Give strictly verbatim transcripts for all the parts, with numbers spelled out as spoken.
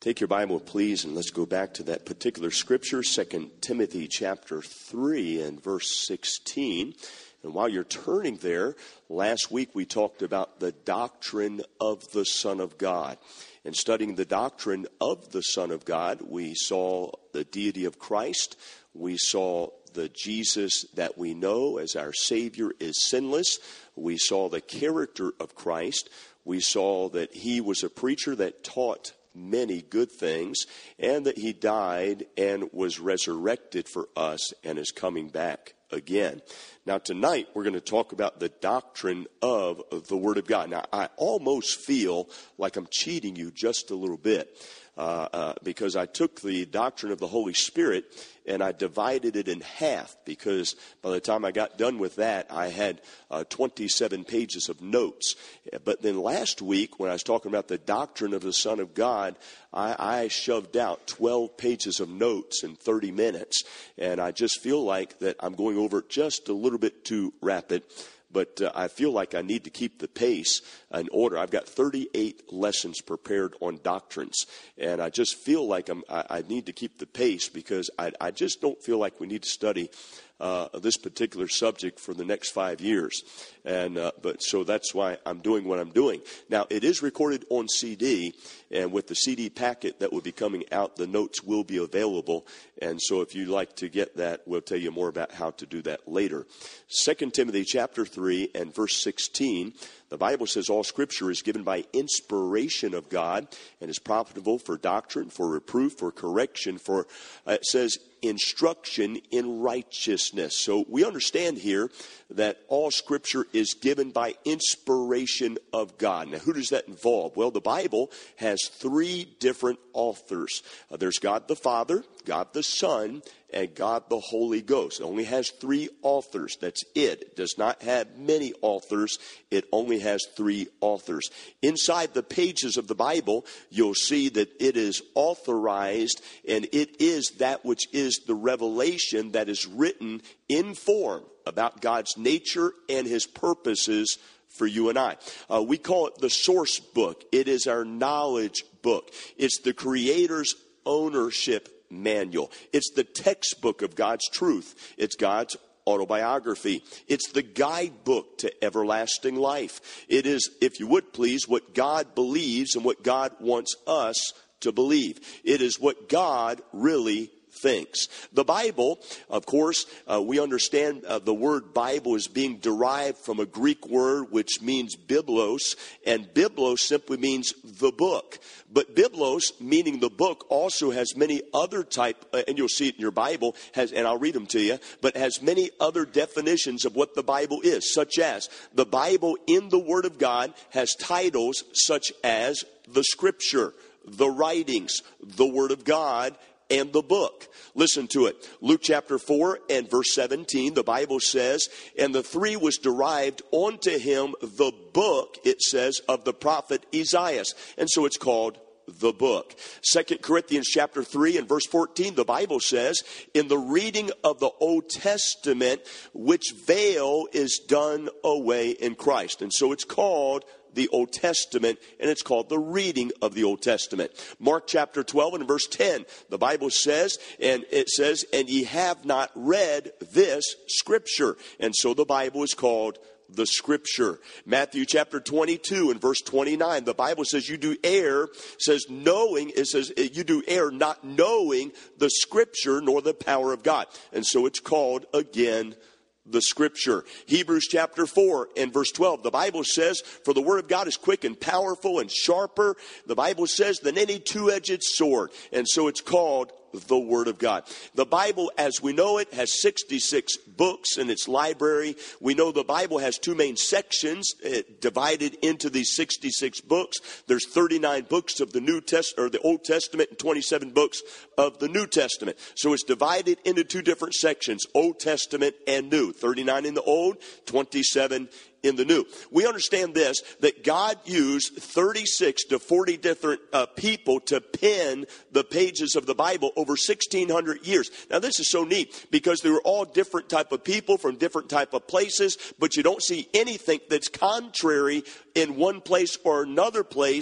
Take your Bible, please, and let's go back to that particular scripture, Second Timothy chapter three and verse sixteen. And while you're turning there, last week we talked about the doctrine of the Son of God. In studying the doctrine of the Son of God, we saw the deity of Christ. We saw the Jesus that we know as our Savior is sinless. We saw the character of Christ. We saw that he was a preacher that taught many good things, and that he died and was resurrected for us and is coming back again. Now tonight we're going to talk about the doctrine of the Word of God. Now I almost feel like I'm cheating you just a little bit uh, uh, because I took the doctrine of the Holy Spirit and I divided it in half, because by the time I got done with that, I had uh, twenty-seven pages of notes. But then last week, when I was talking about the doctrine of the Son of God, I, I shoved out twelve pages of notes in thirty minutes. And I just feel like that I'm going over it just a little bit too rapid. But uh, I feel like I need to keep the pace in order. I've got thirty-eight lessons prepared on doctrines. And I just feel like I'm, I, I need to keep the pace, because I, I just don't feel like we need to study uh, this particular subject for the next five years. And uh, but so that's why I'm doing what I'm doing. Now, it is recorded on C D. And with the C D packet that will be coming out, the notes will be available. And so if you'd like to get that, we'll tell you more about how to do that later. Second Timothy chapter three and verse sixteen, the Bible says all Scripture is given by inspiration of God and is profitable for doctrine, for reproof, for correction, for, uh, it says, instruction in righteousness. So we understand here that all Scripture is given by inspiration of God. Now, who does that involve? Well, the Bible has three different authors. Uh, there's God the Father, God the Son, and God the Holy Ghost. It only has three authors. That's it. It does not have many authors. It only has three authors. Inside the pages of the Bible, you'll see that it is authorized, and it is that which is the revelation that is written in form about God's nature and his purposes for you and I. Uh, we call it the source book. It is our knowledge book. It's the Creator's ownership manual. It's the textbook of God's truth. It's God's autobiography. It's the guidebook to everlasting life. It is, if you would please, what God believes and what God wants us to believe. It is what God really thinks. The Bible, of course, uh, we understand uh, the word Bible is being derived from a Greek word which means biblos, and biblos simply means the book. But biblos, meaning the book, also has many other type, uh, and you'll see it in your Bible, has, and I'll read them to you, but has many other definitions of what the Bible is, such as the Bible in the Word of God has titles such as the Scripture, the writings, the Word of God, and the book. Listen to it. Luke chapter four and verse seventeen, the Bible says, and the three was derived unto him the book, it says, of the prophet Isaiah. And so it's called the book. Second Corinthians chapter three and verse fourteen, the Bible says, in the reading of the Old Testament, which veil is done away in Christ. And so it's called the Old Testament, and it's called the reading of the Old Testament. Mark chapter twelve and verse ten, the Bible says, and it says, and ye have not read this Scripture. And so the Bible is called the Scripture. Matthew chapter twenty-two and verse twenty-nine, the Bible says you do err, says knowing, it says you do err not knowing the Scripture nor the power of God. And so it's called, again, the Scripture. Hebrews chapter four and verse twelve, the Bible says, for the Word of God is quick and powerful and sharper, the Bible says, than any two-edged sword. And so it's called the Word of God. The Bible, as we know it, has sixty-six books in its library. We know the Bible has two main sections uh, divided into these sixty-six books. There's thirty-nine books of the New Test or the Old Testament and twenty-seven books of the New Testament. So it's divided into two different sections, Old Testament and New. thirty-nine in the Old, twenty-seven in the New. We understand this, that God used thirty-six to forty different uh, people to pen the pages of the Bible over sixteen hundred years. Now this is so neat because they were all different type of people from different type of places, but you don't see anything that's contrary in one place or another place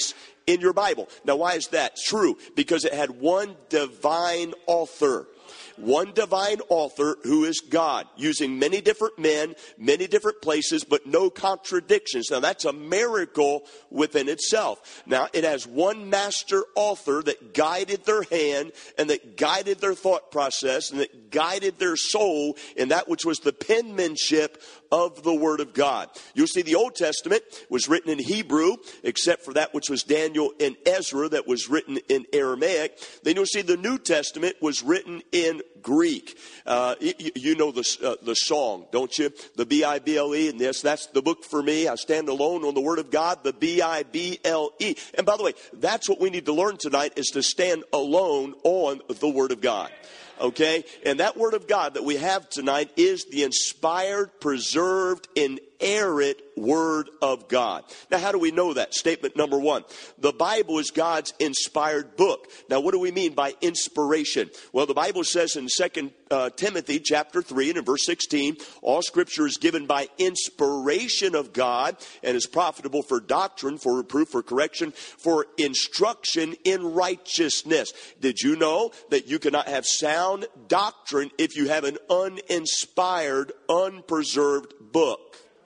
in your Bible. Now, why is that true? Because it had one divine author. One divine author who is God, using many different men, many different places, but no contradictions. Now, that's a miracle within itself. Now, it has one master author that guided their hand and that guided their thought process and that guided their soul in that which was the penmanship of the Word of God. You'll see the Old Testament was written in Hebrew, except for that which was Daniel and Ezra that was written in Aramaic. Then you'll see the New Testament was written in Greek. Uh, you, you know the, uh, the song, don't you? The B I B L E, and this, that's the book for me. I stand alone on the Word of God, the B I B L E. And by the way, that's what we need to learn tonight, is to stand alone on the Word of God. Okay? And that Word of God that we have tonight is the inspired, preserved, inerrant Word of God. Now, how do we know that? Statement number one. The Bible is God's inspired book. Now, what do we mean by inspiration? Well, the Bible says in Second uh, Timothy chapter three and in verse sixteen, all Scripture is given by inspiration of God and is profitable for doctrine, for reproof, for correction, for instruction in righteousness. Did you know that you cannot have sound doctrine if you have an uninspired, unpreserved book?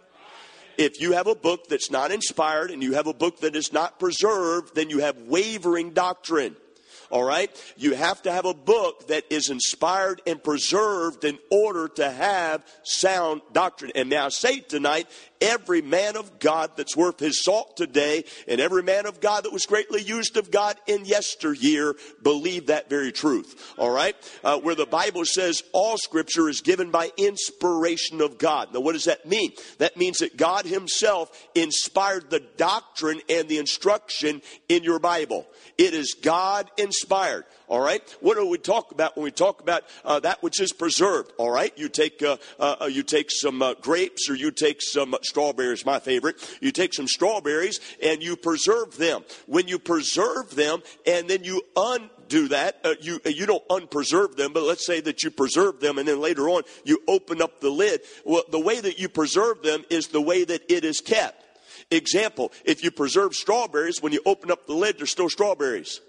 If you have a book that's not inspired and you have a book that is not preserved, then you have wavering doctrine. All right? You have to have a book that is inspired and preserved in order to have sound doctrine. And may I say tonight, every man of God that's worth his salt today and every man of God that was greatly used of God in yesteryear believe that very truth. All right? Uh, where the Bible says all Scripture is given by inspiration of God. Now, what does that mean? That means that God himself inspired the doctrine and the instruction in your Bible. It is God inspired. All right. What do we talk about when we talk about uh, that which is preserved? All right. You take uh, uh, you take some uh, grapes, or you take some uh, strawberries. My favorite. You take some strawberries and you preserve them. When you preserve them, and then you undo that, uh, you you don't unpreserve them, but let's say that you preserve them, and then later on you open up the lid. Well, the way that you preserve them is the way that it is kept. Example: if you preserve strawberries, when you open up the lid, there's still strawberries.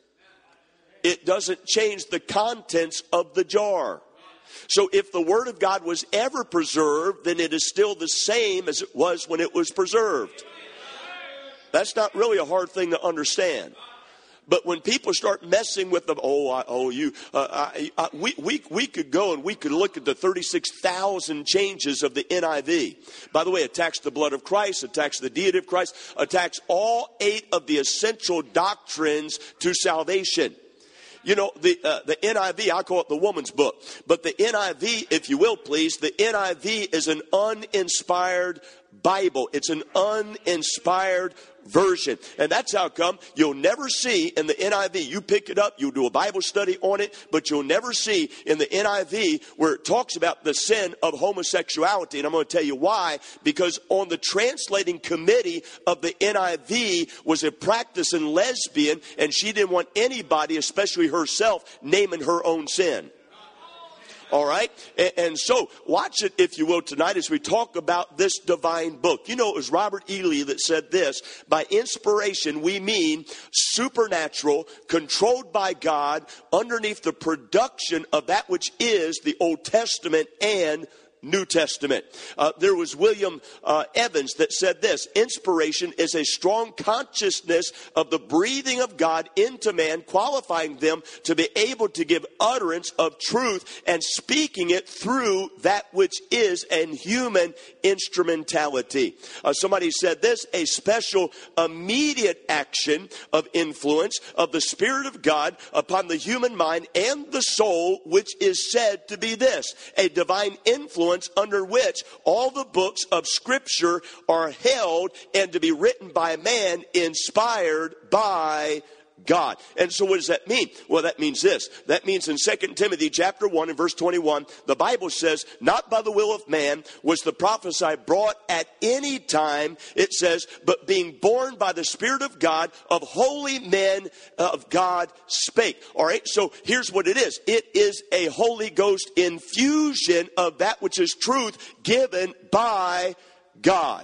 It doesn't change the contents of the jar. So if the Word of God was ever preserved, then it is still the same as it was when it was preserved. That's not really a hard thing to understand. But when people start messing with them, oh, I, oh, you, uh, I, I, we, we, we could go and we could look at the thirty-six thousand changes of the N I V. By the way, it attacks the blood of Christ, attacks the deity of Christ, attacks all eight of the essential doctrines to salvation. You know, the uh, the N I V, I call it the woman's book. But the N I V, if you will, please, the N I V is an uninspired Bible. It's an uninspired version. And that's how come you'll never see in the N I V, you pick it up, you'll do a Bible study on it, but you'll never see in the N I V where it talks about the sin of homosexuality. And I'm going to tell you why. Because on the translating committee of the N I V was a practicing lesbian, and she didn't want anybody, especially herself, naming her own sin. All right. And, and so watch it, if you will, tonight as we talk about this divine book. You know, it was Robert E. Lee that said this: by inspiration, we mean supernatural, controlled by God, underneath the production of that which is the Old Testament and New Testament. Uh, there was William uh, Evans that said this: inspiration is a strong consciousness of the breathing of God into man, qualifying them to be able to give utterance of truth and speaking it through that which is an human instrumentality. Uh, somebody said this: a special immediate action of influence of the Spirit of God upon the human mind and the soul, which is said to be this: a divine influence under which all the books of Scripture are held and to be written by man, inspired by God. And so what does that mean? Well, that means this. That means in Second Timothy chapter one and verse twenty-one, the Bible says, not by the will of man was the prophecy brought at any time, it says, but being born by the Spirit of God, of holy men of God spake. All right, so here's what it is. It is a Holy Ghost infusion of that which is truth given by God.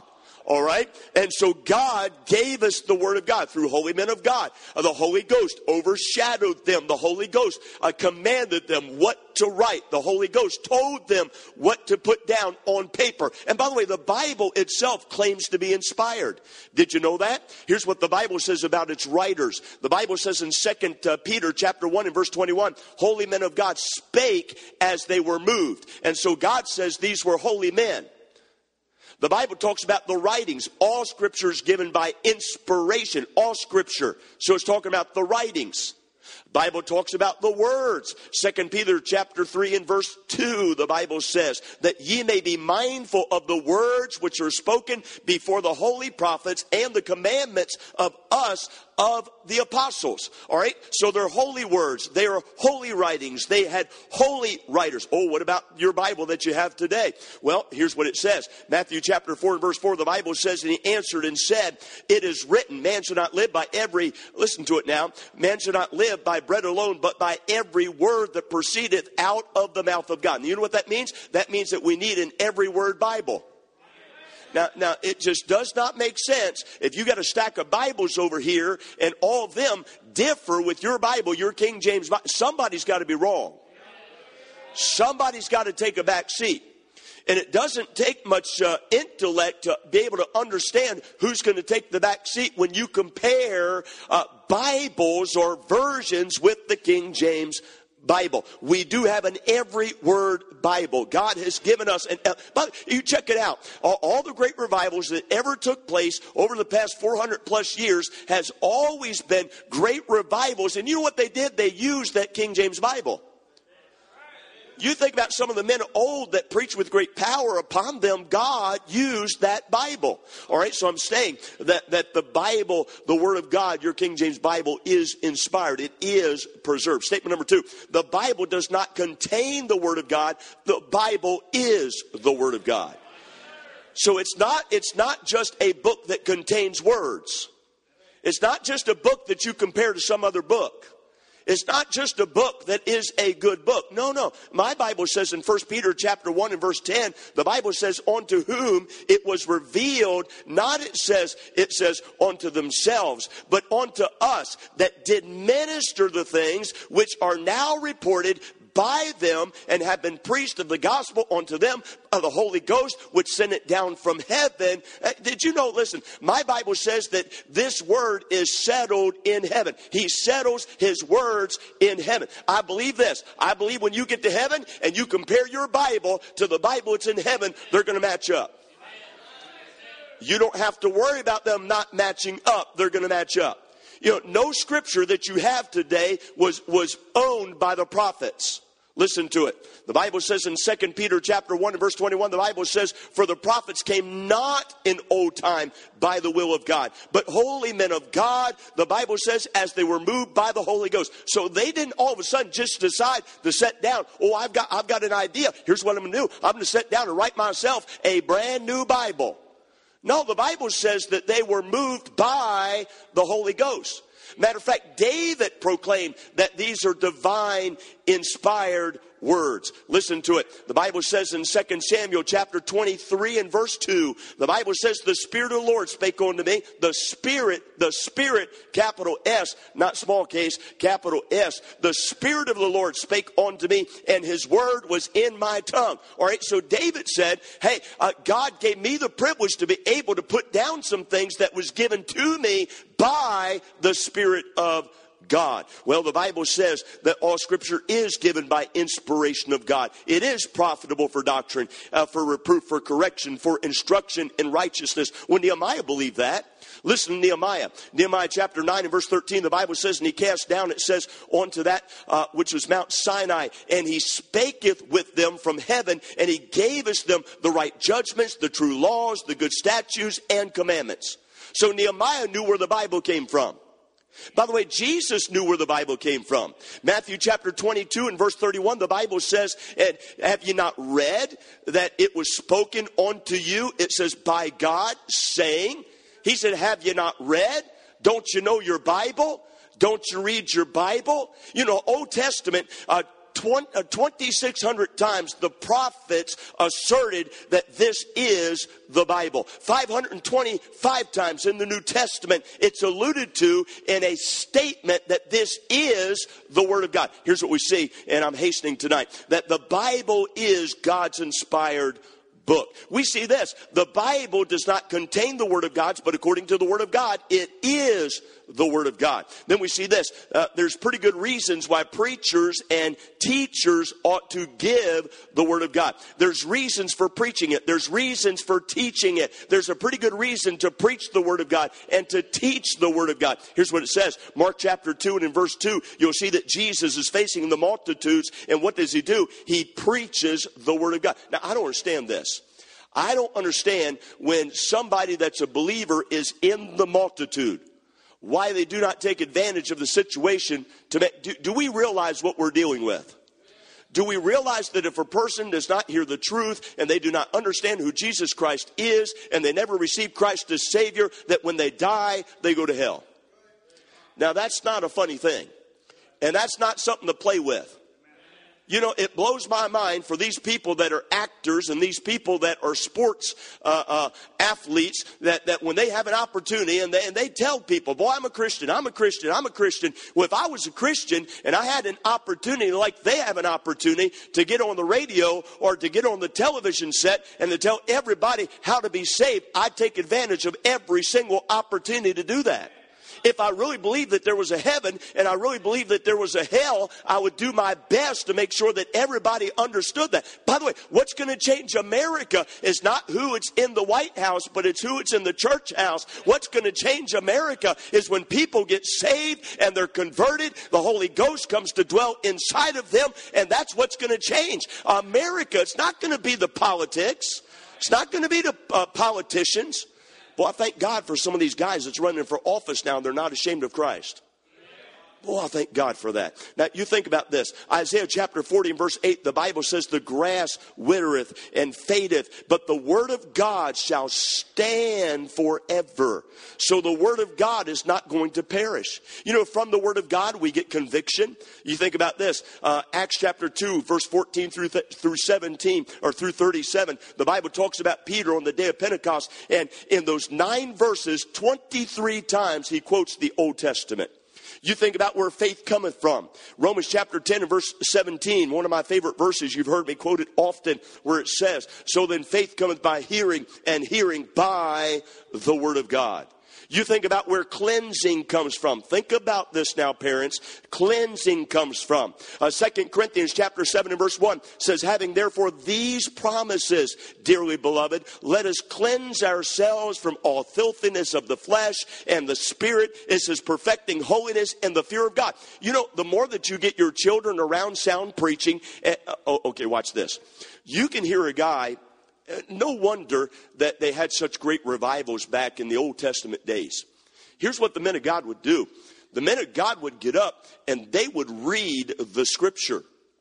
All right. And so God gave us the word of God through holy men of God. Uh, the Holy Ghost overshadowed them. The Holy Ghost uh, commanded them what to write. The Holy Ghost told them what to put down on paper. And by the way, the Bible itself claims to be inspired. Did you know that? Here's what the Bible says about its writers. The Bible says in Second Peter chapter one and verse twenty-one, holy men of God spake as they were moved. And so God says these were holy men. The Bible talks about the writings. All scripture is given by inspiration. All scripture. So it's talking about the writings. Bible talks about the words. Second Peter chapter three and verse two, the Bible says that ye may be mindful of the words which are spoken before the holy prophets and the commandments of us of the apostles. All right. So they're holy words. They are holy writings. They had holy writers. Oh, what about your Bible that you have today? Well, here's what it says. Matthew chapter four and verse four, the Bible says, and he answered and said, it is written, man shall not live by every, listen to it now, man shall not live by bread alone, but by every word that proceedeth out of the mouth of God. And you know what that means? That means that we need an every word Bible. Now, now, it just does not make sense if you got a stack of Bibles over here and all of them differ with your Bible, your King James Bible. Somebody's got to be wrong. Somebody's got to take a back seat. And it doesn't take much uh, intellect to be able to understand who's going to take the back seat when you compare uh, Bibles or versions with the King James Bible. We do have an every word Bible. God has given us an, uh, but you check it out. All, all the great revivals that ever took place over the past four hundred plus years has always been great revivals. And you know what they did? They used that King James Bible. You think about some of the men of old that preached with great power upon them. God used that Bible. All right, so I'm saying that, that the Bible, the Word of God, your King James Bible, is inspired. It is preserved. Statement number two, the Bible does not contain the Word of God. The Bible is the Word of God. So it's not, it's not just a book that contains words. It's not just a book that you compare to some other book. It's not just a book that is a good book. No, no. My Bible says in First Peter chapter one and verse ten, the Bible says, unto whom it was revealed, not it says, it says unto themselves, but unto us that did minister the things which are now reported by them and have been preached of the gospel unto them of the Holy Ghost, which sent it down from heaven. Uh, did you know, listen, my Bible says that this word is settled in heaven. He settles his words in heaven. I believe this. I believe when you get to heaven and you compare your Bible to the Bible that's in heaven, they're going to match up. You don't have to worry about them not matching up. They're going to match up. You know, no scripture that you have today was, was owned by the prophets. Listen to it. The Bible says in Second Peter chapter one and verse twenty-one, the Bible says, for the prophets came not in old time by the will of God, but holy men of God, the Bible says, as they were moved by the Holy Ghost. So they didn't all of a sudden just decide to sit down. Oh, I've got, I've got an idea. Here's what I'm going to do. I'm going to sit down and write myself a brand new Bible. No, the Bible says that they were moved by the Holy Ghost. Matter of fact, David proclaimed that these are divine inspired words. Listen to it. The Bible says in Second Samuel chapter twenty-three and verse two, the Bible says, the Spirit of the Lord spake unto me. The Spirit, the Spirit, capital S, not small case, capital S. The Spirit of the Lord spake unto me, and his word was in my tongue. All right, so David said, hey, uh, God gave me the privilege to be able to put down some things that was given to me by the Spirit of God. Well, the Bible says that all scripture is given by inspiration of God. It is profitable for doctrine, uh, for reproof, for correction, for instruction in righteousness. When Nehemiah believed that, listen to Nehemiah. Nehemiah chapter nine and verse thirteen, the Bible says, and he cast down, it says, onto that uh, which was Mount Sinai, and he spaketh with them from heaven, and he gaveth them the right judgments, the true laws, the good statutes, and commandments. So Nehemiah knew where the Bible came from. By the way, Jesus knew where the Bible came from. Matthew chapter twenty-two and verse thirty-one, the Bible says, and have you not read that it was spoken unto you? It says, by God, saying, he said, have you not read? Don't you know your Bible? Don't you read your Bible? You know, Old Testament, uh, twenty-six hundred times the prophets asserted that this is the Bible. five hundred twenty-five times in the New Testament it's alluded to in a statement that this is the Word of God. Here's what we see, and I'm hastening tonight, that the Bible is God's inspired book. We see this. The Bible does not contain the Word of God, but according to the Word of God, it is the Word of God. Then we see this. Uh, there's pretty good reasons why preachers and teachers ought to give the Word of God. There's reasons for preaching it. There's reasons for teaching it. There's a pretty good reason to preach the Word of God and to teach the Word of God. Here's what it says. Mark chapter two, and in verse two, you'll see that Jesus is facing the multitudes, and what does he do? He preaches the Word of God. Now, I don't understand this. I don't understand when somebody that's a believer is in the multitude, why they do not take advantage of the situation to make. Do, do we realize what we're dealing with? Do we realize that if a person does not hear the truth and they do not understand who Jesus Christ is and they never receive Christ as Savior, that when they die, they go to hell? Now, that's not a funny thing. And that's not something to play with. You know, it blows my mind for these people that are actors and these people that are sports uh, uh, athletes that, that when they have an opportunity and they, and they tell people, boy, I'm a Christian, I'm a Christian, I'm a Christian. Well, if I was a Christian and I had an opportunity like they have an opportunity to get on the radio or to get on the television set and to tell everybody how to be saved, I'd take advantage of every single opportunity to do that. If I really believed that there was a heaven and I really believed that there was a hell, I would do my best to make sure that everybody understood that. By the way, what's going to change America is not who it's in the White House, but it's who it's in the church house. What's going to change America is when people get saved and they're converted, the Holy Ghost comes to dwell inside of them, and that's what's going to change America. It's not going to be the politics. It's not going to be the uh, politicians. Well, I thank God for some of these guys that's running for office now, and they're not ashamed of Christ. Boy, I thank God for that. Now, you think about this. Isaiah chapter forty and verse eight, the Bible says, the grass withereth and fadeth, but the word of God shall stand forever. So the word of God is not going to perish. You know, from the word of God, we get conviction. You think about this. Uh, Acts chapter two, verse fourteen through, th- through seventeen, or through thirty-seven, the Bible talks about Peter on the day of Pentecost. And in those nine verses, twenty-three times he quotes the Old Testament. You think about where faith cometh from. Romans chapter ten and verse seventeen, one of my favorite verses. You've heard me quote it often, where it says, so then faith cometh by hearing, and hearing by the word of God. You think about where cleansing comes from. Think about this now, parents. Cleansing comes from. Uh, Second Corinthians chapter seven and verse one says, having therefore these promises, dearly beloved, let us cleanse ourselves from all filthiness of the flesh and the spirit. It says perfecting holiness and the fear of God. You know, the more that you get your children around sound preaching. Uh, oh, okay, watch this. You can hear a guy. No wonder that they had such great revivals back in the Old Testament days. Here's what the men of God would do. The men of God would get up and they would read the scripture.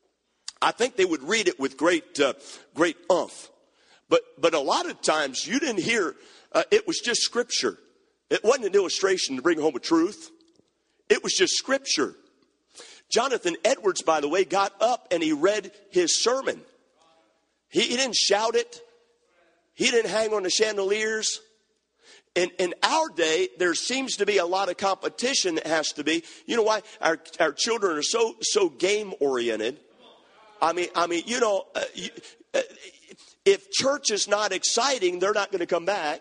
I think they would read it with great, uh, great umph. But, but a lot of times you didn't hear, uh, it was just scripture. It wasn't an illustration to bring home a truth. It was just scripture. Jonathan Edwards, by the way, got up and he read his sermon. He, he didn't shout it. He didn't hang on the chandeliers. In, in our day, there seems to be a lot of competition that has to be. You know why? Our, our children are so so game oriented. I mean, I mean, you know, uh, you, uh, if church is not exciting, they're not going to come back.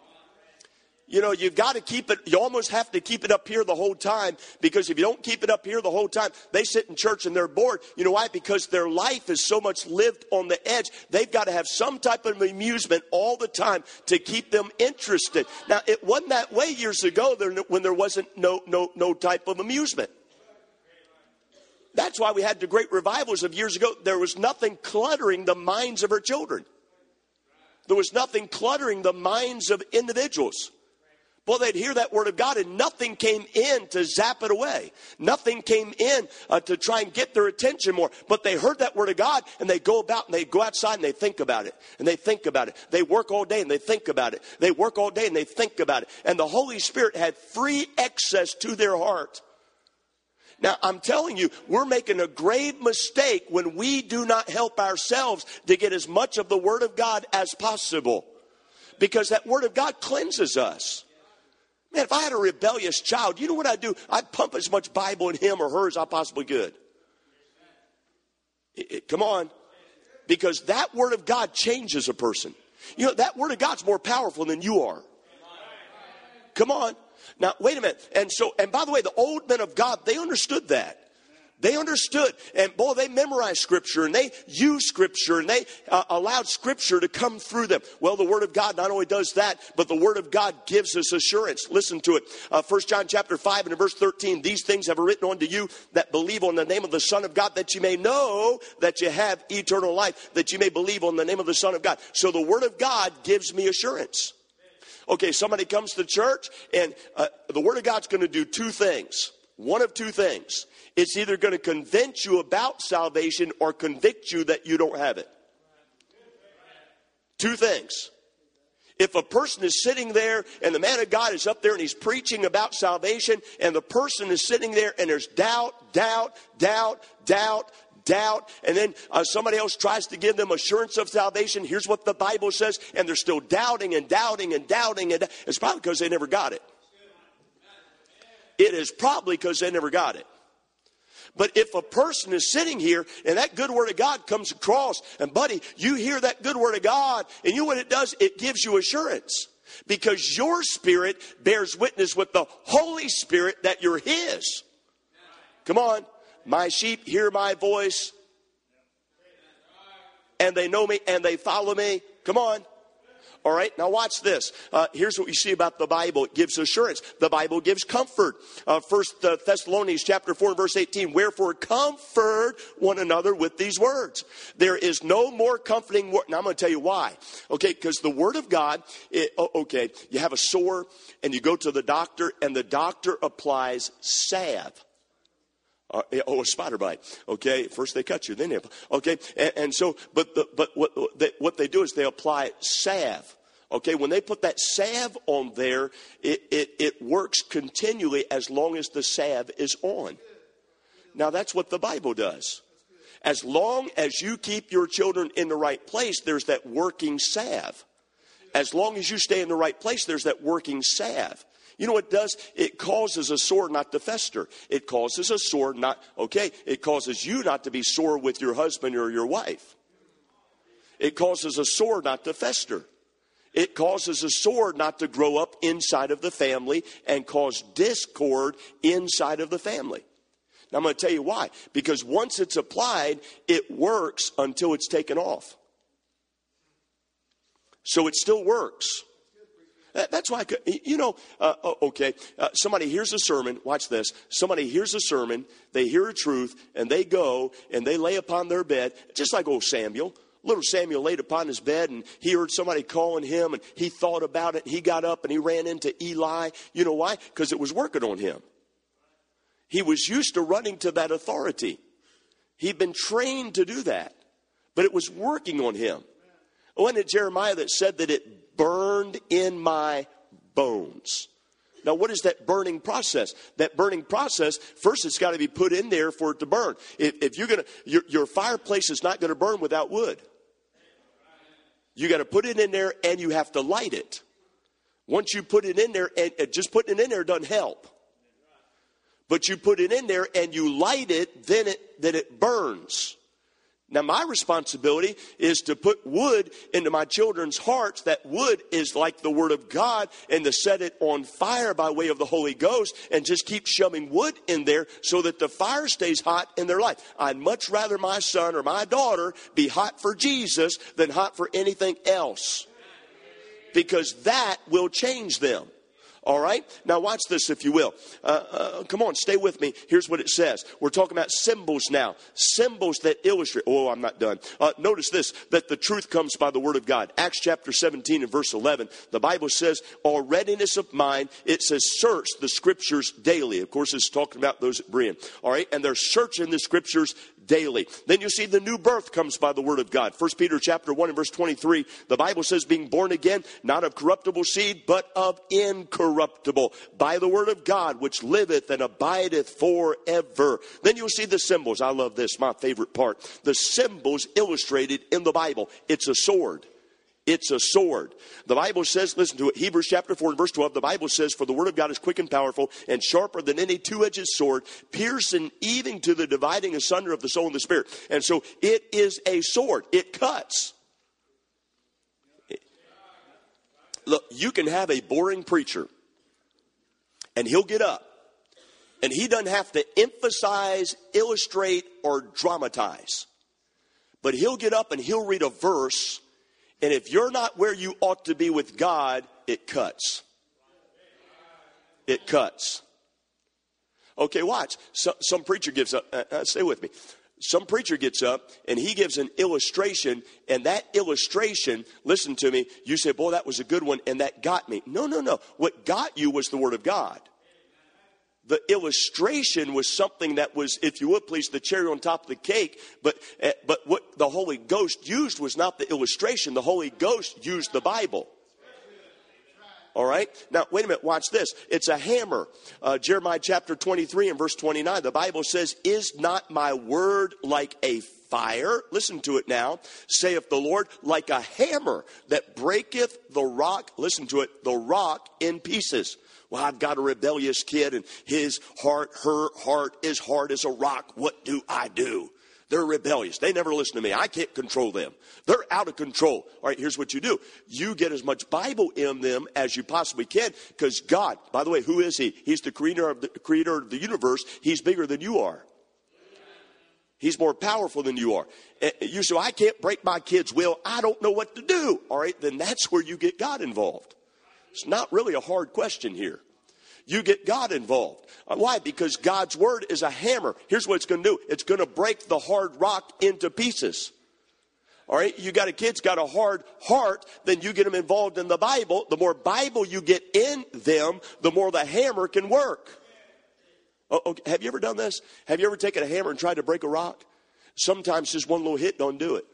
You know, you've got to keep it, you almost have to keep it up here the whole time, because if you don't keep it up here the whole time, they sit in church and they're bored. You know why? Because their life is so much lived on the edge. They've got to have some type of amusement all the time to keep them interested. Now, it wasn't that way years ago when there wasn't no, no, no type of amusement. That's why we had the great revivals of years ago. There was nothing cluttering the minds of our children. There was nothing cluttering the minds of individuals. Well, they'd hear that word of God and nothing came in to zap it away. Nothing came in uh, to try and get their attention more. But they heard that word of God and they go about and they go outside and they think about it. And they think about it. They work all day and they think about it. They work all day and they think about it. And the Holy Spirit had free access to their heart. Now, I'm telling you, we're making a grave mistake when we do not help ourselves to get as much of the Word of God as possible. Because that Word of God cleanses us. Man, if I had a rebellious child, you know what I'd do? I'd pump as much Bible in him or her as I possibly could. It, it, come on. Because that Word of God changes a person. You know, that Word of God's more powerful than you are. Come on. Now, wait a minute. And so, and by the way, the old men of God, they understood that. They understood. And boy, they memorized Scripture and they used Scripture and they uh, allowed Scripture to come through them. Well, the Word of God not only does that, but the Word of God gives us assurance. Listen to it. Uh, First John chapter five and in verse thirteen, these things have I written unto you that believe on the name of the Son of God, that you may know that you have eternal life, that you may believe on the name of the Son of God. So the Word of God gives me assurance. Okay, somebody comes to church and uh, the Word of God's going to do two things. One of two things. It's either going to convince you about salvation or convict you that you don't have it. Two things. If a person is sitting there and the man of God is up there and he's preaching about salvation and the person is sitting there and there's doubt, doubt, doubt, doubt, doubt, and then uh, somebody else tries to give them assurance of salvation, here's what the Bible says, and they're still doubting and doubting and doubting, and it's probably because they never got it. It is probably because they never got it. But if a person is sitting here and that good Word of God comes across, and buddy, you hear that good Word of God, and you know what it does? It gives you assurance. Because your spirit bears witness with the Holy Spirit that you're His. Come on. My sheep hear my voice, and they know me, and they follow me. Come on. All right, now watch this. Uh, here's what you see about the Bible. It gives assurance. The Bible gives comfort. Uh, First uh, Thessalonians chapter four, verse eighteen. Wherefore comfort one another with these words. There is no more comforting word. Now I'm going to tell you why. Okay, because the Word of God, it, oh, okay, you have a sore and you go to the doctor and the doctor applies salve. Uh, oh, a spider bite. Okay, first they cut you, then they, okay, and, and so, but the, but what they, what they do is they apply salve. Okay, when they put that salve on there, it, it it works continually as long as the salve is on. Now that's what the Bible does. As long as you keep your children in the right place, there's that working salve. As long as you stay in the right place, there's that working salve. You know what it does? It causes a sore not to fester. It causes a sore not, okay, it causes you not to be sore with your husband or your wife. It causes a sore not to fester. It causes a sore not to grow up inside of the family and cause discord inside of the family. Now I'm going to tell you why. Because once it's applied, it works until it's taken off. So it still works. That's why, I could, you know, uh, okay, uh, somebody hears a sermon, watch this, somebody hears a sermon, they hear a truth, and they go and they lay upon their bed, just like old Samuel. Little Samuel laid upon his bed and he heard somebody calling him and he thought about it. He got up and he ran into Eli. You know why? Because it was working on him. He was used to running to that authority. He'd been trained to do that, but it was working on him. Wasn't it Jeremiah that said that it burned in my bones? Now, what is that burning process? That burning process, first it's got to be put in there for it to burn. If, if you're going to, your, your fireplace is not going to burn without wood. You got to put it in there and you have to light it. Once you put it in there, and, and just putting it in there doesn't help. But you put it in there and you light it, then it, then it burns. Now, my responsibility is to put wood into my children's hearts. That wood is like the Word of God, and to set it on fire by way of the Holy Ghost and just keep shoving wood in there so that the fire stays hot in their life. I'd much rather my son or my daughter be hot for Jesus than hot for anything else, because that will change them. All right? Now watch this, if you will. Uh, uh, come on, stay with me. Here's what it says. We're talking about symbols now. Symbols that illustrate. Oh, I'm not done. Uh, notice this, that the truth comes by the Word of God. Acts chapter seventeen and verse eleven. The Bible says, all readiness of mind. It says, search the Scriptures daily. Of course, it's talking about those at Berean. All right? And they're searching the Scriptures daily. Then you see the new birth comes by the word of God. First Peter chapter one and verse twenty-three, the Bible says being born again, not of corruptible seed, but of incorruptible, by the word of God, which liveth and abideth forever. Then you'll see the symbols. I love this, my favorite part. The symbols illustrated in the Bible. It's a sword. It's a sword. The Bible says, listen to it, Hebrews chapter four and verse twelve, the Bible says, for the word of God is quick and powerful and sharper than any two-edged sword, piercing even to the dividing asunder of the soul and the spirit. And so it is a sword. It cuts. Look, you can have a boring preacher, and he'll get up, and he doesn't have to emphasize, illustrate, or dramatize. But he'll get up and he'll read a verse, and if you're not where you ought to be with God, it cuts. It cuts. Okay, watch. So, some preacher gives up. Uh, uh, stay with me. Some preacher gets up and he gives an illustration, and that illustration, listen to me, you say, boy, that was a good one, and that got me. No, no, no. What got you was the word of God. The illustration was something that was, if you would please, the cherry on top of the cake. But uh, but what the Holy Ghost used was not the illustration. The Holy Ghost used the Bible. All right? Now, wait a minute. Watch this. It's a hammer. Uh, Jeremiah chapter twenty-three and verse twenty-nine. The Bible says, is not my word like a fire? Listen to it now. Saith the Lord, like a hammer that breaketh the rock. Listen to it. The rock in pieces. Well, I've got a rebellious kid, and his heart, her heart is hard as a rock. What do I do? They're rebellious. They never listen to me. I can't control them. They're out of control. All right, here's what you do. You get as much Bible in them as you possibly can, because God, by the way, who is he? He's the creator of the creator of the universe. He's bigger than you are. He's more powerful than you are. You say, I can't break my kid's will. I don't know what to do. All right, then that's where you get God involved. It's not really a hard question here. You get God involved. Why? Because God's word is a hammer. Here's what it's going to do. It's going to break the hard rock into pieces. All right? You got a kid's got a hard heart, then you get them involved in the Bible. The more Bible you get in them, the more the hammer can work. Oh, okay. Have you ever done this? Have you ever taken a hammer and tried to break a rock? Sometimes just one little hit don't do it.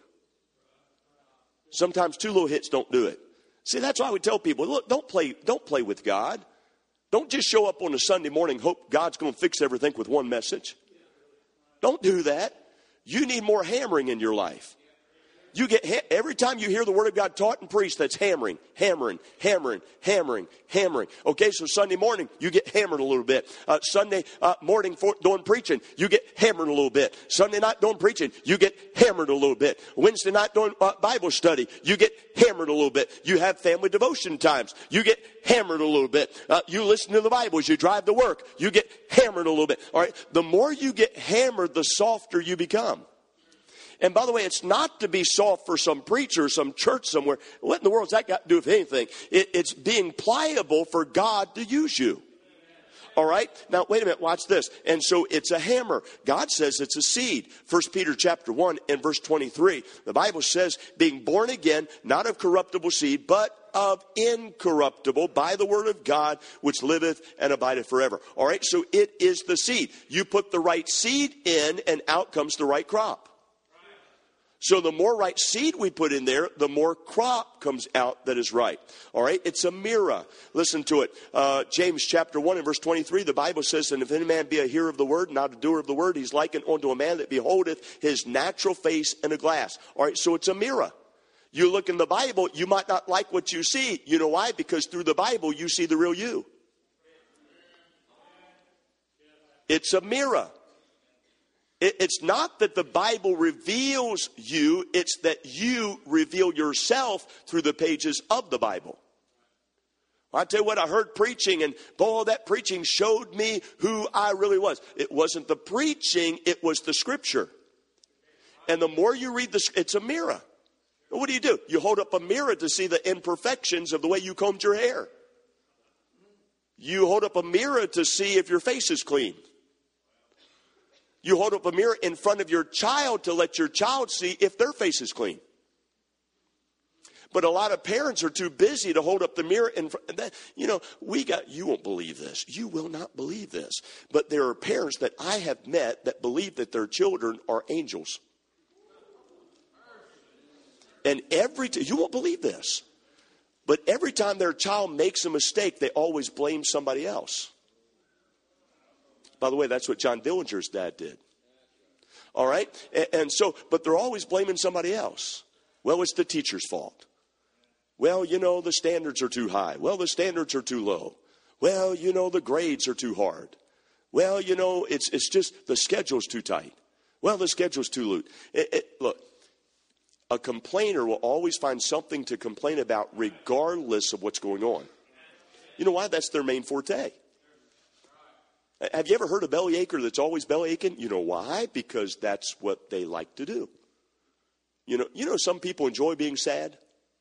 Sometimes two little hits don't do it. See, that's why we tell people, look, don't play, don't play with God. Don't just show up on a Sunday morning, hope God's going to fix everything with one message. Don't do that. You need more hammering in your life. You get every time you hear the word of God taught and preached, that's hammering, hammering, hammering, hammering, hammering. Okay, so Sunday morning, you get hammered a little bit. Uh, Sunday uh, morning for doing preaching, you get hammered a little bit. Sunday night doing preaching, you get hammered a little bit. Wednesday night doing uh, Bible study, you get hammered a little bit. You have family devotion times, you get hammered a little bit. Uh, you listen to the Bible as you drive to work, you get hammered a little bit. All right, the more you get hammered, the softer you become. And by the way, it's not to be soft for some preacher, some church somewhere. What in the world's that got to do with anything? It, it's being pliable for God to use you. All right? Now, wait a minute. Watch this. And so it's a hammer. God says it's a seed. First Peter chapter one and verse twenty-three. The Bible says, being born again, not of corruptible seed, but of incorruptible, by the word of God, which liveth and abideth forever. All right? So it is the seed. You put the right seed in, and out comes the right crop. So the more right seed we put in there, the more crop comes out that is right. All right? It's a mirror. Listen to it. Uh, James chapter one and verse twenty-three, the Bible says, and if any man be a hearer of the word, not a doer of the word, he's likened unto a man that beholdeth his natural face in a glass. All right? So it's a mirror. You look in the Bible, you might not like what you see. You know why? Because through the Bible, you see the real you. It's a mirror. It's not that the Bible reveals you, it's that you reveal yourself through the pages of the Bible. I tell you what, I heard preaching, and boy, that preaching showed me who I really was. It wasn't the preaching, it was the scripture. And the more you read the, it's a mirror. What do you do? You hold up a mirror to see the imperfections of the way you combed your hair. You hold up a mirror to see if your face is clean. You hold up a mirror in front of your child to let your child see if their face is clean. But a lot of parents are too busy to hold up the mirror. And that, you know, we got, you won't believe this. You will not believe this. But there are parents that I have met that believe that their children are angels. And every time, you won't believe this. But every time their child makes a mistake, they always blame somebody else. By the way, that's what John Dillinger's dad did. All right? And, and so, but they're always blaming somebody else. Well, it's the teacher's fault. Well, you know, the standards are too high. Well, the standards are too low. Well, you know, the grades are too hard. Well, you know, it's it's just the schedule's too tight. Well, the schedule's too loose. It, it, look, a complainer will always find something to complain about regardless of what's going on. You know why? That's their main forte. Have you ever heard a bellyacher that's always bellyaching? You know why? Because that's what they like to do. You know, you know, some people enjoy being sad.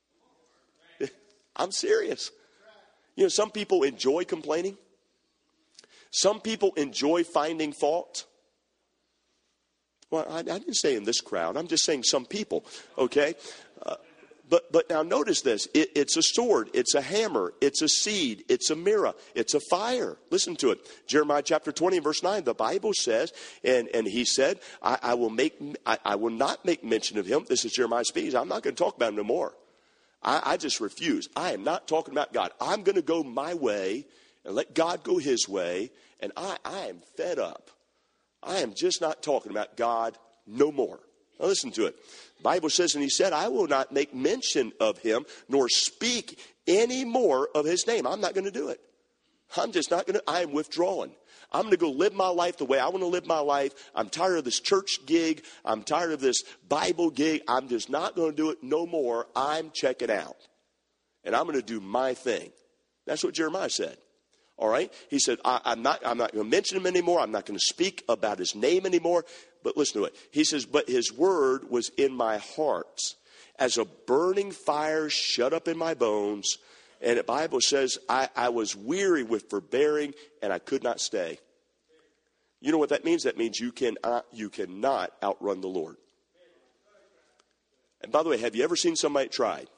I'm serious. You know, some people enjoy complaining. Some people enjoy finding fault. Well, I, I didn't say in this crowd. I'm just saying some people, okay? Uh, but but now notice this. It, it's a sword. It's a hammer. It's a seed. It's a mirror. It's a fire. Listen to it. Jeremiah chapter twenty, verse nine, the Bible says, and, and he said, I, I will make, I, I will not make mention of him. This is Jeremiah speaking. I'm not going to talk about him no more. I, I just refuse. I am not talking about God. I'm going to go my way and let God go his way. And I, I am fed up. I am just not talking about God no more. Now listen to it. The Bible says, and he said, I will not make mention of him nor speak any more of his name. I'm not going to do it. I'm just not going to. I am withdrawing. I'm going to go live my life the way I want to live my life. I'm tired of this church gig. I'm tired of this Bible gig. I'm just not going to do it no more. I'm checking out. And I'm going to do my thing. That's what Jeremiah said. All right? He said, I, I'm not, I'm not going to mention him anymore. I'm not going to speak about his name anymore. But listen to it. He says, but his word was in my heart as a burning fire shut up in my bones. And the Bible says, I, I was weary with forbearing, and I could not stay. You know what that means? That means you can uh, you cannot outrun the Lord. And by the way, have you ever seen somebody tried?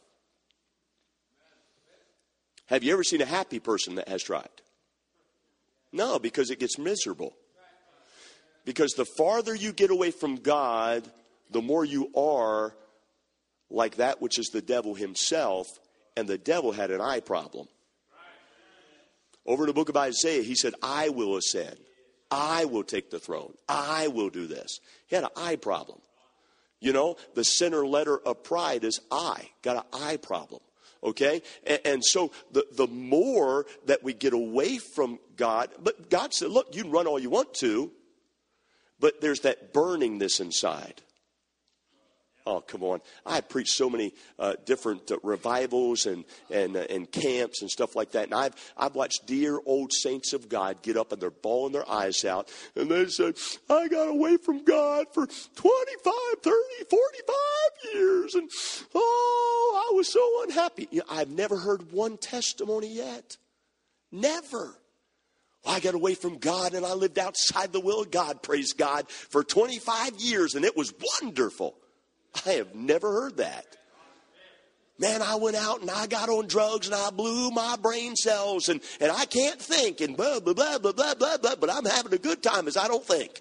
Have you ever seen a happy person that has tried? No, because it gets miserable. Because the farther you get away from God, the more you are like that which is the devil himself. And the devil had an eye problem. Over in the book of Isaiah, he said, I will ascend. I will take the throne. I will do this. He had an eye problem. You know, the center letter of pride is I. Got an eye problem. Okay? And, and so the, the more that we get away from God, but God said, look, you can run all you want to, but there's that burningness inside. Oh, come on. I preached so many uh, different uh, revivals and and, uh, and camps and stuff like that. And I've, I've watched dear old saints of God get up and they're bawling their eyes out. And they said, I got away from God for twenty-five, thirty, forty-five years. And, oh, I was so unhappy. You know, I've never heard one testimony yet. Never. Well, I got away from God and I lived outside the will of God, praise God, for twenty-five years. And it was wonderful. I have never heard that. Man, I went out and I got on drugs and I blew my brain cells and, and I can't think and blah, blah, blah, blah, blah, blah, blah, but I'm having a good time as I don't think.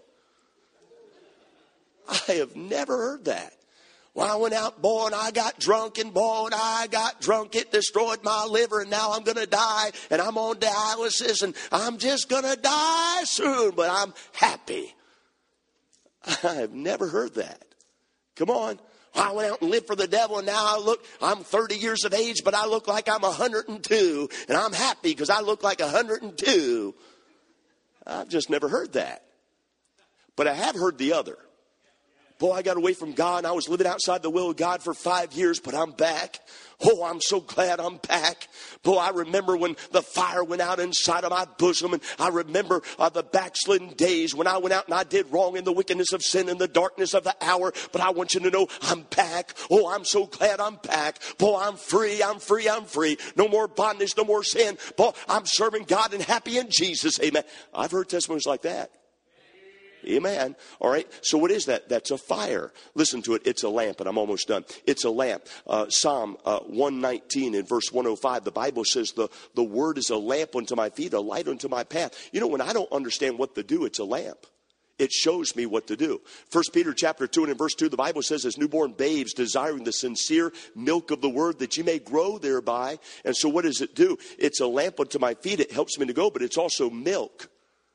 I have never heard that. Well, I went out, boy, and I got drunk and boy, and I got drunk. It destroyed my liver and now I'm going to die and I'm on dialysis and I'm just going to die soon, but I'm happy. I have never heard that. Come on. I went out and lived for the devil and now I look, I'm thirty years of age, but I look like I'm one hundred two and I'm happy because I look like one hundred two. I've just never heard that. But I have heard the other. Boy, I got away from God and I was living outside the will of God for five years, but I'm back. Oh, I'm so glad I'm back. Boy, I remember when the fire went out inside of my bosom. And I remember uh, the backslidden days when I went out and I did wrong in the wickedness of sin in the darkness of the hour. But I want you to know I'm back. Oh, I'm so glad I'm back. Boy, I'm free. I'm free. I'm free. No more bondage. No more sin. Boy, I'm serving God and happy in Jesus. Amen. I've heard testimonies like that. Amen. All right. So what is that? That's a fire. Listen to it. It's a lamp, and I'm almost done. It's a lamp. Uh, Psalm uh, one nineteen in verse one oh five, the Bible says the, the word is a lamp unto my feet, a light unto my path. You know, when I don't understand what to do, it's a lamp. It shows me what to do. First Peter chapter two and in verse two, the Bible says, as newborn babes desiring the sincere milk of the word that you may grow thereby. And so what does it do? It's a lamp unto my feet. It helps me to go, but it's also milk.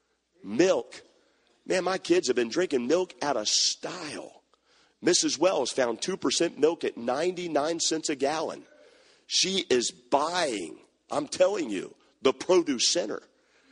Milk. Man, my kids have been drinking milk out of style. Missus Wells found two percent milk at ninety-nine cents a gallon. She is buying, I'm telling you, the produce center.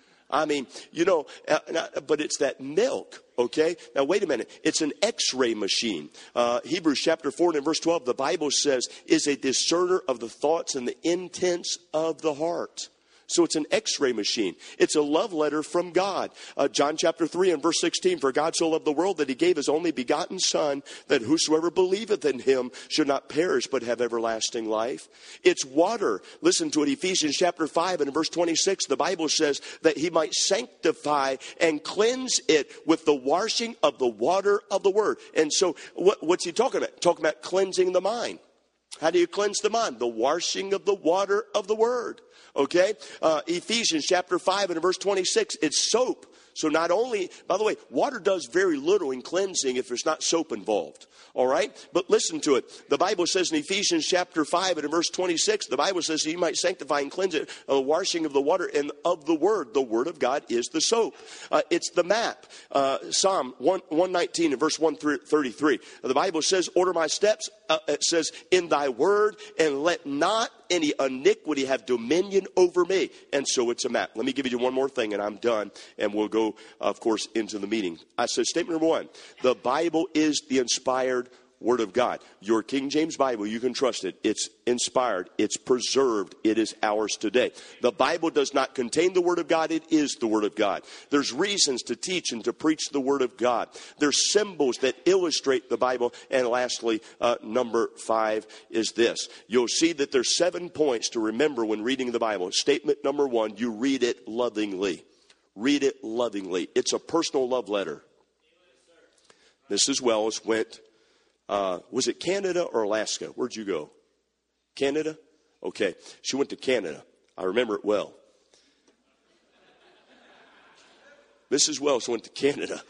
I mean, you know, uh, but it's that milk, okay? Now, wait a minute. It's an x-ray machine. Uh, Hebrews chapter four and in verse twelve, the Bible says, is a discerner of the thoughts and the intents of the heart. So it's an x-ray machine. It's a love letter from God. Uh, John chapter three and verse sixteen, for God so loved the world that he gave his only begotten son, that whosoever believeth in him should not perish but have everlasting life. It's water. Listen to it. Ephesians chapter five and in verse twenty-six, the Bible says that he might sanctify and cleanse it with the washing of the water of the word. And so what, what's he talking about? Talking about cleansing the mind. How do you cleanse the mind? The washing of the water of the word. Okay, uh, Ephesians chapter five and verse twenty-six, it's soap. So not only, by the way, water does very little in cleansing if there's not soap involved. All right, but listen to it. The Bible says in Ephesians chapter five and in verse twenty-six, the Bible says he might sanctify and cleanse it, the washing of the water and of the word. The word of God is the soap. Uh, it's the map. Uh, Psalm one nineteen and verse one thirty-three. The Bible says, order my steps. Uh, it says, in thy word, and let not any iniquity have dominion over me. And so it's a map. Let me give you one more thing and I'm done. And we'll go, of course, into the meeting. I said, statement number one, the Bible is the inspired Word of God. Your King James Bible, you can trust it. It's inspired. It's preserved. It is ours today. The Bible does not contain the Word of God. It is the Word of God. There's reasons to teach and to preach the Word of God. There's symbols that illustrate the Bible. And lastly, uh, number five is this. You'll see that there's seven points to remember when reading the Bible. Statement number one, you read it lovingly. Read it lovingly. It's a personal love letter. Missus Wells went Uh, was it Canada or Alaska? Where'd you go? Canada? Okay. She went to Canada. I remember it well. Missus Wells went to Canada.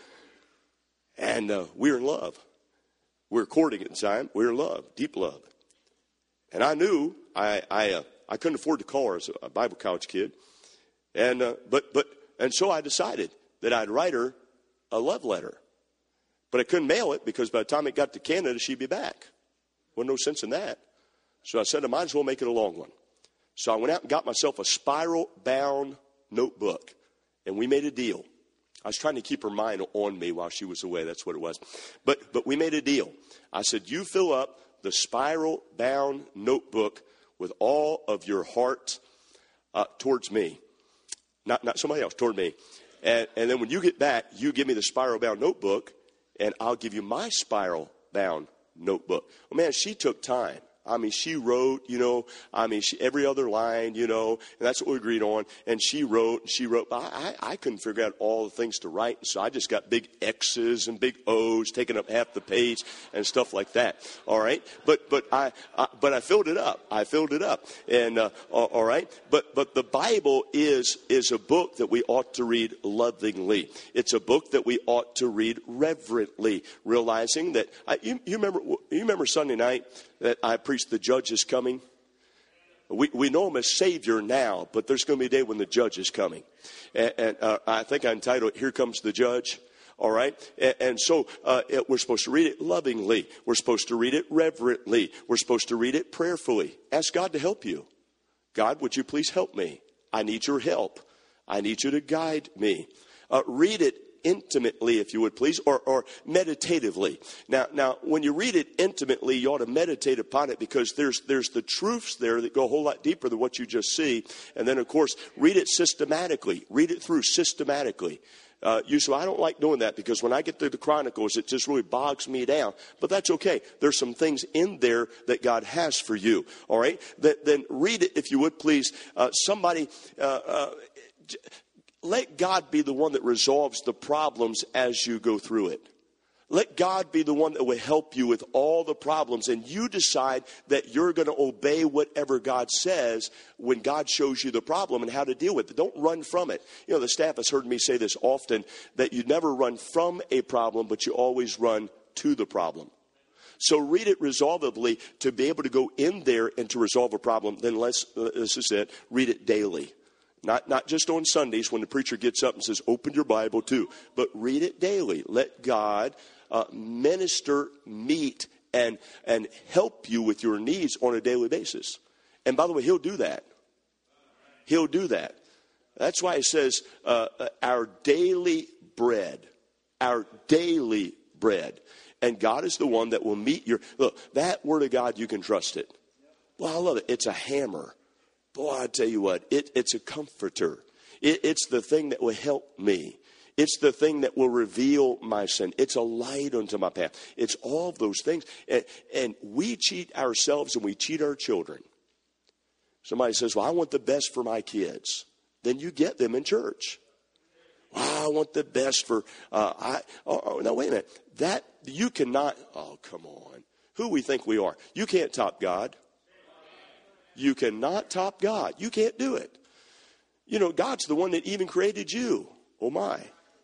And uh, we were in love. We were courting at the time. We were in love. Deep love. And I knew I I, uh, I couldn't afford to call her as a Bible college kid. And uh, but but and so I decided that I'd write her a love letter. But I couldn't mail it because by the time it got to Canada, she'd be back. Wasn't no sense in that. So I said, I might as well make it a long one. So I went out and got myself a spiral-bound notebook. And we made a deal. I was trying to keep her mind on me while she was away. That's what it was. But but we made a deal. I said, you fill up the spiral-bound notebook with all of your heart uh, towards me. Not, not somebody else, toward me. And, and then when you get back, you give me the spiral-bound notebook. And I'll give you my spiral-bound notebook. Well, man, she took time. I mean, she wrote, you know, I mean, she, every other line, you know, and that's what we agreed on. And she wrote, and she wrote. But I, I couldn't figure out all the things to write. So I just got big X's and big O's taking up half the page and stuff like that. All right. But but I, I but I filled it up. I filled it up. And uh, all right. But but the Bible is is a book that we ought to read lovingly. It's a book that we ought to read reverently, realizing that I, you, you remember you remember Sunday night that I preached the judge is coming. We we know him as Savior now, but there's going to be a day when the judge is coming. And, and uh, I think I entitled it, Here Comes the Judge. All right. And, and so uh, it, we're supposed to read it lovingly. We're supposed to read it reverently. We're supposed to read it prayerfully. Ask God to help you. God, would you please help me? I need your help. I need you to guide me. Uh, read it intimately, if you would please, or, or meditatively. Now, now, when you read it intimately, you ought to meditate upon it because there's there's the truths there that go a whole lot deeper than what you just see. And then, of course, read it systematically. Read it through systematically. Uh, you say, I don't like doing that because when I get through the Chronicles, it just really bogs me down. But that's okay. There's some things in there that God has for you. All right? That, then read it, if you would please. Uh, somebody... Uh, uh, let God be the one that resolves the problems as you go through it. Let God be the one that will help you with all the problems, and you decide that you're going to obey whatever God says when God shows you the problem and how to deal with it. Don't run from it. You know, the staff has heard me say this often, that you never run from a problem, but you always run to the problem. So read it resolvably to be able to go in there and to resolve a problem. Then let's, this is it, read it daily. Not not just on Sundays when the preacher gets up and says, open your Bible too, but read it daily. Let God uh, minister, meet, and and help you with your needs on a daily basis. And by the way, he'll do that. He'll do that. That's why it says uh, our daily bread, our daily bread. And God is the one that will meet your, look, that word of God, you can trust it. Well, I love it. It's a hammer. Boy, I tell you what, it, it's a comforter. It, it's the thing that will help me. It's the thing that will reveal my sin. It's a light unto my path. It's all of those things. And, and we cheat ourselves and we cheat our children. Somebody says, well, I want the best for my kids. Then you get them in church. Well, I want the best for, uh, I, oh, oh, no, wait a minute. That, you cannot, oh, come on. Who we think we are. You can't top God. You cannot top God. You can't do it. You know, God's the one that even created you. Oh, my.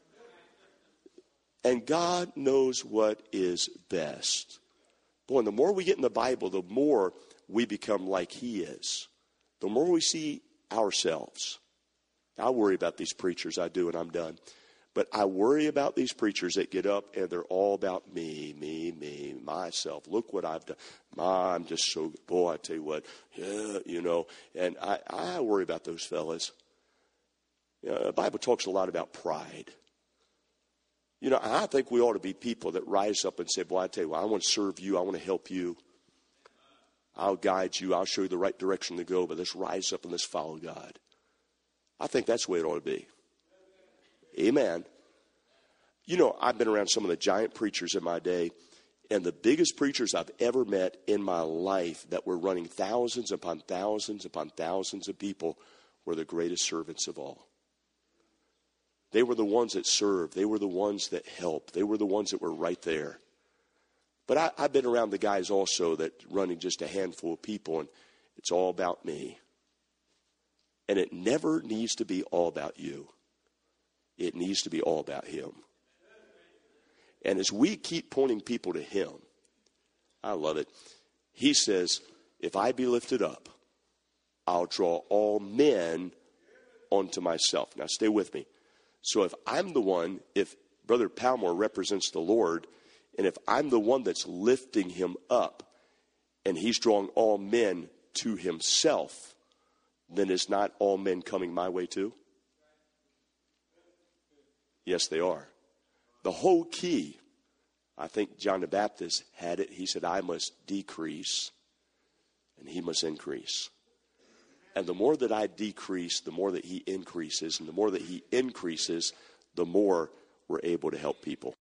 And God knows what is best. Boy, and the more we get in the Bible, the more we become like he is. The more we see ourselves. I worry about these preachers. I do, and I'm done. But I worry about these preachers that get up and they're all about me, me, me, myself. Look what I've done. My, I'm just so, boy, I tell you what, yeah, you know. And I, I worry about those fellas. You know, the Bible talks a lot about pride. You know, I think we ought to be people that rise up and say, boy, I tell you what, I want to serve you. I want to help you. I'll guide you. I'll show you the right direction to go. But let's rise up and let's follow God. I think that's the way it ought to be. Amen. You know, I've been around some of the giant preachers in my day, and the biggest preachers I've ever met in my life that were running thousands upon thousands upon thousands of people were the greatest servants of all. They were the ones that served. They were the ones that helped. They were the ones that were right there. But I, I've been around the guys also that running just a handful of people, and it's all about me. And it never needs to be all about you. It needs to be all about him. And as we keep pointing people to him, I love it. He says, if I be lifted up, I'll draw all men onto myself. Now stay with me. So if I'm the one, if Brother Palmore represents the Lord, and if I'm the one that's lifting him up, and he's drawing all men to himself, then is not all men coming my way too? Yes, they are. The whole key, I think John the Baptist had it. He said, I must decrease and he must increase. And the more that I decrease, the more that he increases. And the more that he increases, the more we're able to help people.